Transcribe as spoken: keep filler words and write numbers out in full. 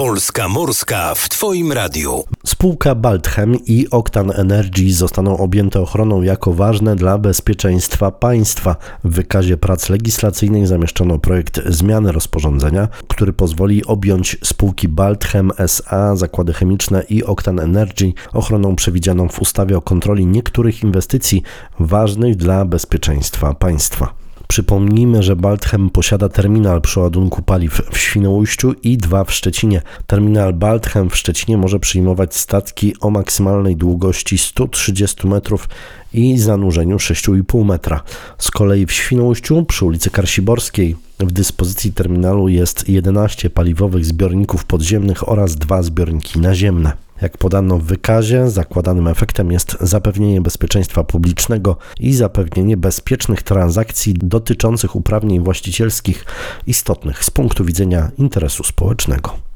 Polska Morska w Twoim radiu. Spółka Baltchem i Octan Energy zostaną objęte ochroną jako ważne dla bezpieczeństwa państwa. W wykazie prac legislacyjnych zamieszczono projekt zmiany rozporządzenia, który pozwoli objąć spółki Baltchem S A, zakłady chemiczne i Octan Energy ochroną przewidzianą w ustawie o kontroli niektórych inwestycji ważnych dla bezpieczeństwa państwa. Przypomnijmy, że Baltchem posiada terminal przeładunku paliw w Świnoujściu i dwa w Szczecinie. Terminal Baltchem w Szczecinie może przyjmować statki o maksymalnej długości sto trzydzieści metrów i zanurzeniu sześć i pół metra. Z kolei w Świnoujściu przy ulicy Karsiborskiej w dyspozycji terminalu jest jedenaście paliwowych zbiorników podziemnych oraz dwa zbiorniki naziemne. Jak podano w wykazie, zakładanym efektem jest zapewnienie bezpieczeństwa publicznego i zapewnienie bezpiecznych transakcji dotyczących uprawnień właścicielskich istotnych z punktu widzenia interesu społecznego.